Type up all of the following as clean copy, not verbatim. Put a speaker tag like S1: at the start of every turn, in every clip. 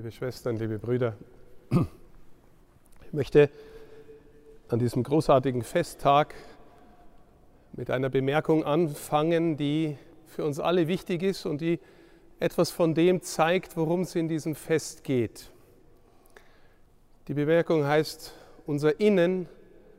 S1: liebe Schwestern, liebe Brüder, ich möchte an diesem großartigen Festtag mit einer Bemerkung anfangen, die für uns alle wichtig ist und die etwas von dem zeigt, worum es in diesem Fest geht. Die Bemerkung heißt, unser Inneres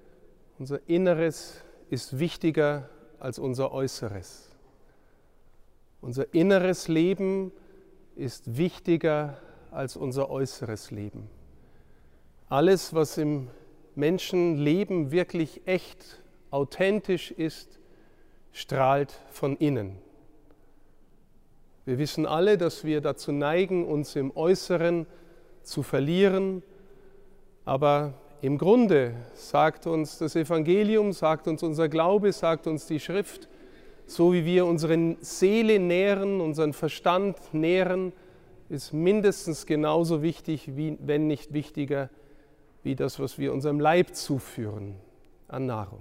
S1: ist wichtiger als unser Äußeres. Unser inneres Leben ist wichtiger als unser äußeres Leben. Alles, was im Menschenleben wirklich echt, authentisch ist, strahlt von innen. Wir wissen alle, dass wir dazu neigen, uns im Äußeren zu verlieren, aber im Grunde sagt uns das Evangelium, sagt uns unser Glaube, sagt uns die Schrift, so wie wir unsere Seele nähren, unseren Verstand nähren, ist mindestens genauso wichtig, wenn nicht wichtiger, wie das, was wir unserem Leib zuführen an Nahrung.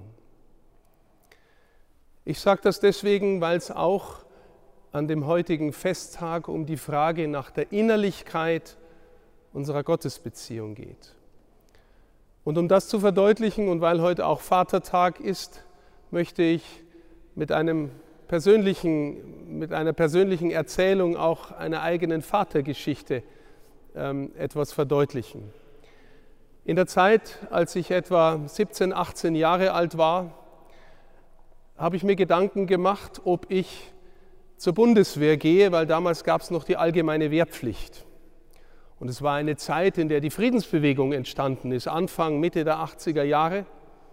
S1: Ich sage das deswegen, weil es auch an dem heutigen Festtag um die Frage nach der Innerlichkeit unserer Gottesbeziehung geht. Und um das zu verdeutlichen und weil heute auch Vatertag ist, möchte ich mit einer persönlichen Erzählung auch einer eigenen Vatergeschichte etwas verdeutlichen. In der Zeit, als ich etwa 17, 18 Jahre alt war, habe ich mir Gedanken gemacht, ob ich zur Bundeswehr gehe, weil damals gab es noch die allgemeine Wehrpflicht. Und es war eine Zeit, in der die Friedensbewegung entstanden ist, Anfang, Mitte der 80er Jahre.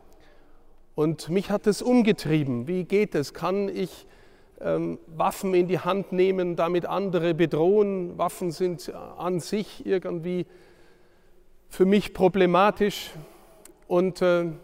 S1: Und mich hat es umgetrieben. Wie geht es? Kann ich Waffen in die Hand nehmen, damit andere bedrohen? Waffen sind an sich irgendwie für mich problematisch. Und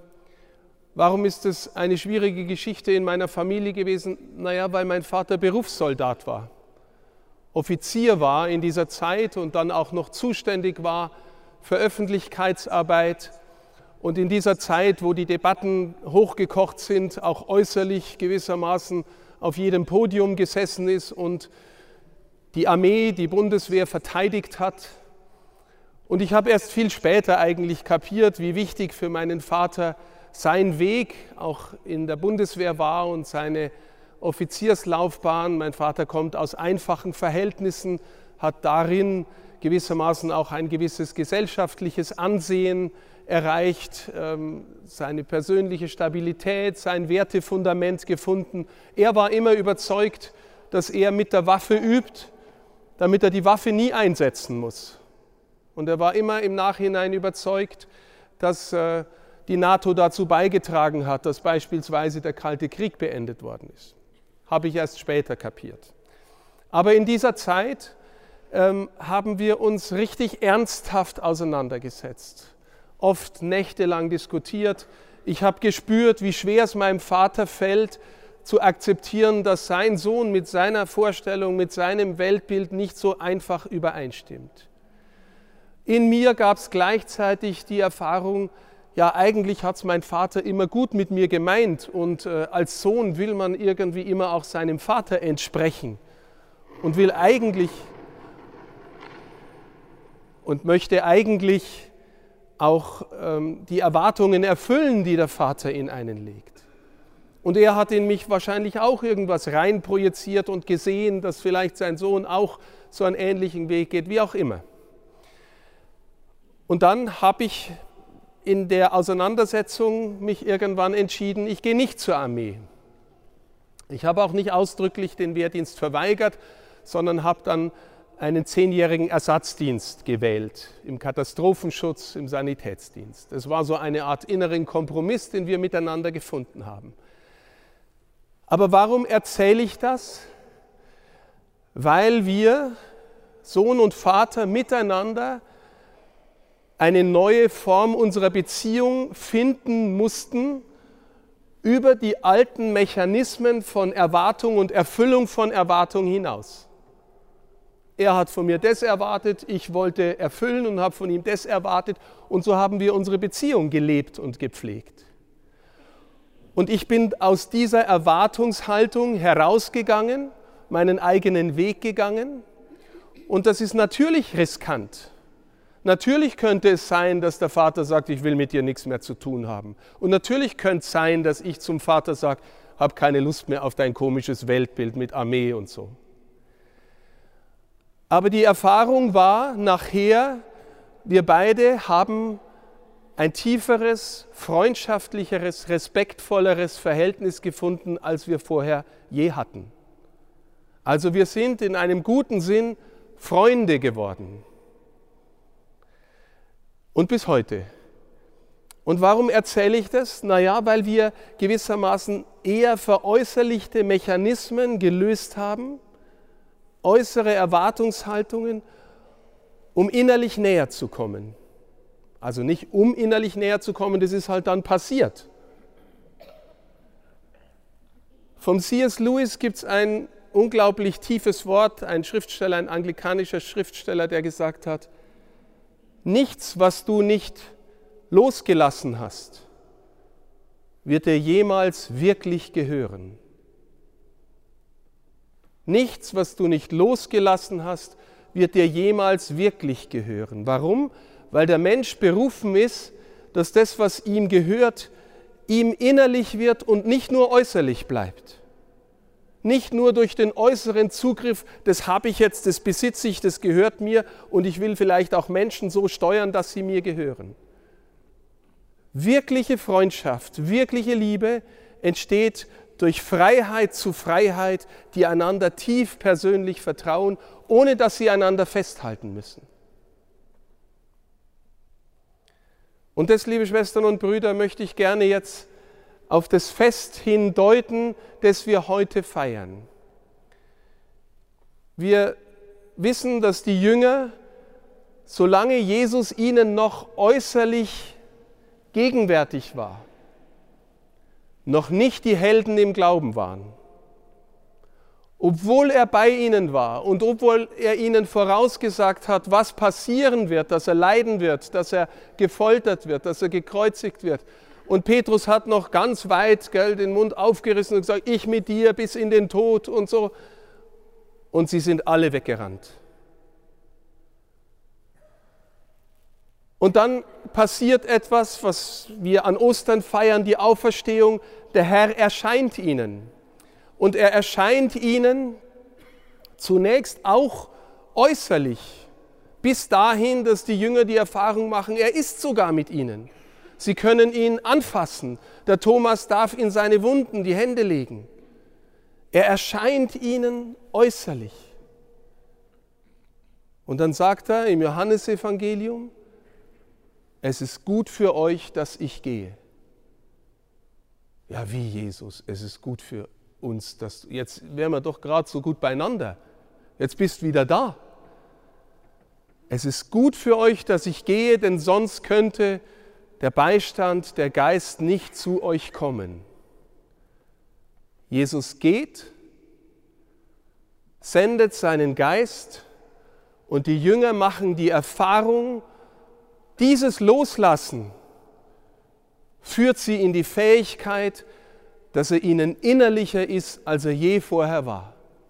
S1: warum ist es eine schwierige Geschichte in meiner Familie gewesen? Naja, weil mein Vater Berufssoldat war, Offizier war in dieser Zeit und dann auch noch zuständig war für Öffentlichkeitsarbeit. Und in dieser Zeit, wo die Debatten hochgekocht sind, auch äußerlich gewissermaßen auf jedem Podium gesessen ist und die Armee, die Bundeswehr verteidigt hat. Und ich habe erst viel später eigentlich kapiert, wie wichtig für meinen Vater sein Weg auch in der Bundeswehr war und seine Offizierslaufbahn. Mein Vater kommt aus einfachen Verhältnissen, hat darin gewissermaßen auch ein gewisses gesellschaftliches Ansehen erreicht, seine persönliche Stabilität, sein Wertefundament gefunden. Er war immer überzeugt, dass er mit der Waffe übt, damit er die Waffe nie einsetzen muss. Und er war immer im Nachhinein überzeugt, dass die NATO dazu beigetragen hat, dass beispielsweise der Kalte Krieg beendet worden ist. Habe ich erst später kapiert. Aber in dieser Zeit haben wir uns richtig ernsthaft auseinandergesetzt, oft nächtelang diskutiert. Ich habe gespürt, wie schwer es meinem Vater fällt, zu akzeptieren, dass sein Sohn mit seiner Vorstellung, mit seinem Weltbild nicht so einfach übereinstimmt. In mir gab es gleichzeitig die Erfahrung, ja, eigentlich hat es mein Vater immer gut mit mir gemeint und als Sohn will man irgendwie immer auch seinem Vater entsprechen und will eigentlich und möchte eigentlich auch die Erwartungen erfüllen, die der Vater in einen legt. Und er hat in mich wahrscheinlich auch irgendwas reinprojiziert und gesehen, dass vielleicht sein Sohn auch so einen ähnlichen Weg geht, wie auch immer. Und dann habe ich in der Auseinandersetzung mich irgendwann entschieden, ich gehe nicht zur Armee. Ich habe auch nicht ausdrücklich den Wehrdienst verweigert, sondern habe dann einen 10-jährigen Ersatzdienst gewählt, im Katastrophenschutz, im Sanitätsdienst. Es war so eine Art inneren Kompromiss, den wir miteinander gefunden haben. Aber warum erzähle ich das? Weil wir, Sohn und Vater, miteinander eine neue Form unserer Beziehung finden mussten über die alten Mechanismen von Erwartung und Erfüllung von Erwartung hinaus. Er hat von mir das erwartet, ich wollte erfüllen und habe von ihm das erwartet und so haben wir unsere Beziehung gelebt und gepflegt. Und ich bin aus dieser Erwartungshaltung herausgegangen, meinen eigenen Weg gegangen und das ist natürlich riskant. Natürlich könnte es sein, dass der Vater sagt, ich will mit dir nichts mehr zu tun haben. Und natürlich könnte es sein, dass ich zum Vater sage, habe keine Lust mehr auf dein komisches Weltbild mit Armee und so. Aber die Erfahrung war nachher, wir beide haben ein tieferes, freundschaftlicheres, respektvolleres Verhältnis gefunden, als wir vorher je hatten. Also wir sind in einem guten Sinn Freunde geworden. Und bis heute. Und warum erzähle ich das? Naja, weil wir gewissermaßen eher veräußerlichte Mechanismen gelöst haben, äußere Erwartungshaltungen, um innerlich näher zu kommen. Also nicht um innerlich näher zu kommen, das ist halt dann passiert. Vom C.S. Lewis gibt es ein unglaublich tiefes Wort, ein Schriftsteller, ein anglikanischer Schriftsteller, der gesagt hat, nichts, was du nicht losgelassen hast, wird dir jemals wirklich gehören. Nichts, was du nicht losgelassen hast, wird dir jemals wirklich gehören. Warum? Weil der Mensch berufen ist, dass das, was ihm gehört, ihm innerlich wird und nicht nur äußerlich bleibt. Nicht nur durch den äußeren Zugriff, das habe ich jetzt, das besitze ich, das gehört mir und ich will vielleicht auch Menschen so steuern, dass sie mir gehören. Wirkliche Freundschaft, wirkliche Liebe entsteht durch Freiheit zu Freiheit, die einander tief persönlich vertrauen, ohne dass sie einander festhalten müssen. Und das, liebe Schwestern und Brüder, möchte ich gerne jetzt auf das Fest hindeuten, das wir heute feiern. Wir wissen, dass die Jünger, solange Jesus ihnen noch äußerlich gegenwärtig war, noch nicht die Helden im Glauben waren. Obwohl er bei ihnen war und obwohl er ihnen vorausgesagt hat, was passieren wird, dass er leiden wird, dass er gefoltert wird, dass er gekreuzigt wird. Und Petrus hat noch ganz weit den Mund aufgerissen und gesagt, ich mit dir bis in den Tod und so. Und sie sind alle weggerannt. Und dann passiert etwas, was wir an Ostern feiern, die Auferstehung. Der Herr erscheint ihnen. Und er erscheint ihnen zunächst auch äußerlich, bis dahin, dass die Jünger die Erfahrung machen, er ist sogar mit ihnen. Sie können ihn anfassen. Der Thomas darf in seine Wunden die Hände legen. Er erscheint ihnen äußerlich. Und dann sagt er im Johannesevangelium, es ist gut für euch, dass ich gehe. Ja, wie Jesus, es ist gut für uns, dass jetzt wären wir doch gerade so gut beieinander. Jetzt bist du wieder da. Es ist gut für euch, dass ich gehe, denn sonst könnte der Beistand, der Geist nicht zu euch kommen. Jesus geht, sendet seinen Geist und die Jünger machen die Erfahrung, dieses Loslassen führt sie in die Fähigkeit, dass er ihnen innerlicher ist, als er je vorher war.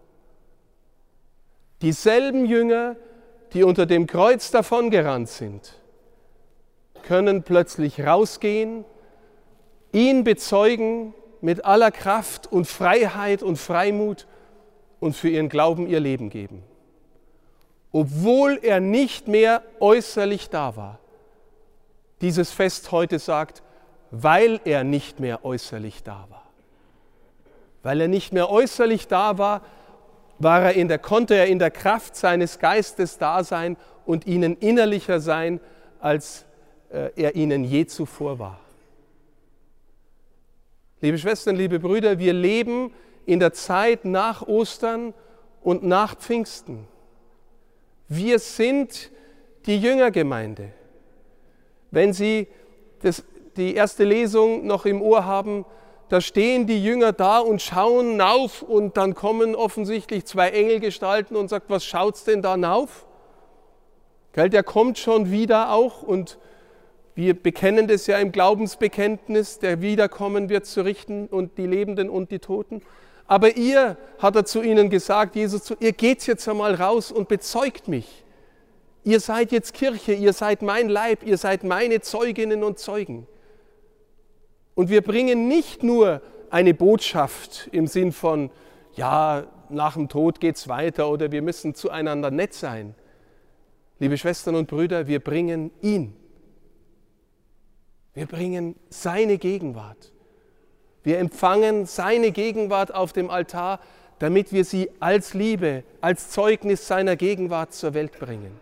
S1: Dieselben Jünger, die unter dem Kreuz davongerannt sind, können plötzlich rausgehen, ihn bezeugen mit aller Kraft und Freiheit und Freimut und für ihren Glauben ihr Leben geben. Obwohl er nicht mehr äußerlich da war. Dieses Fest heute sagt, weil er nicht mehr äußerlich da war. Weil er nicht mehr äußerlich da war, konnte er in der Kraft seines Geistes da sein und ihnen innerlicher sein, als er ihnen je zuvor war. Liebe Schwestern, liebe Brüder, wir leben in der Zeit nach Ostern und nach Pfingsten. Wir sind die Jüngergemeinde. Wenn Sie die erste Lesung noch im Ohr haben, da stehen die Jünger da und schauen nauf und dann kommen offensichtlich zwei Engelgestalten und sagt, was schaut's denn da nauf? Der kommt schon wieder auch und wir bekennen das ja im Glaubensbekenntnis, der wiederkommen wird zu richten und die Lebenden und die Toten. Aber ihr, hat er zu ihnen gesagt, Jesus, ihr geht jetzt einmal raus und bezeugt mich. Ihr seid jetzt Kirche, ihr seid mein Leib, ihr seid meine Zeuginnen und Zeugen. Und wir bringen nicht nur eine Botschaft im Sinn von, ja, nach dem Tod geht's weiter oder wir müssen zueinander nett sein. Liebe Schwestern und Brüder, wir bringen ihn. Wir bringen seine Gegenwart. Wir empfangen seine Gegenwart auf dem Altar, damit wir sie als Liebe, als Zeugnis seiner Gegenwart zur Welt bringen.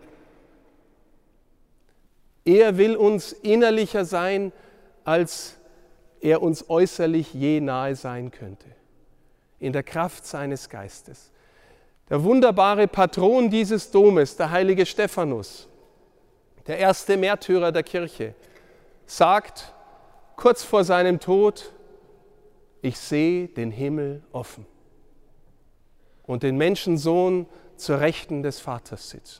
S1: Er will uns innerlicher sein, als er uns äußerlich je nahe sein könnte, in der Kraft seines Geistes. Der wunderbare Patron dieses Domes, der heilige Stephanus, der erste Märtyrer der Kirche, sagt kurz vor seinem Tod: Ich sehe den Himmel offen und den Menschensohn zur Rechten des Vaters sitzen.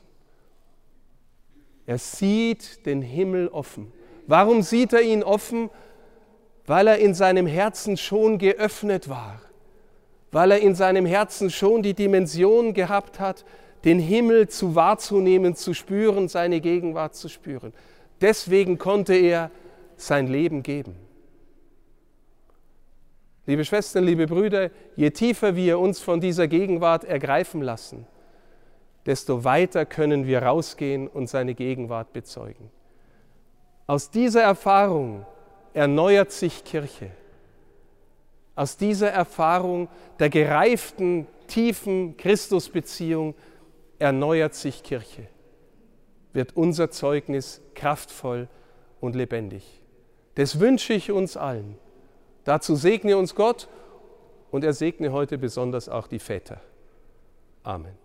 S1: Er sieht den Himmel offen. Warum sieht er ihn offen? Weil er in seinem Herzen schon geöffnet war, weil er in seinem Herzen schon die Dimension gehabt hat, den Himmel wahrzunehmen, zu spüren, seine Gegenwart zu spüren. Deswegen konnte er sein Leben geben. Liebe Schwestern, liebe Brüder, je tiefer wir uns von dieser Gegenwart ergreifen lassen, desto weiter können wir rausgehen und seine Gegenwart bezeugen. Aus dieser Erfahrung erneuert sich Kirche. Aus dieser Erfahrung der gereiften, tiefen Christusbeziehung erneuert sich Kirche. Wird unser Zeugnis kraftvoll und lebendig. Das wünsche ich uns allen. Dazu segne uns Gott und er segne heute besonders auch die Väter. Amen.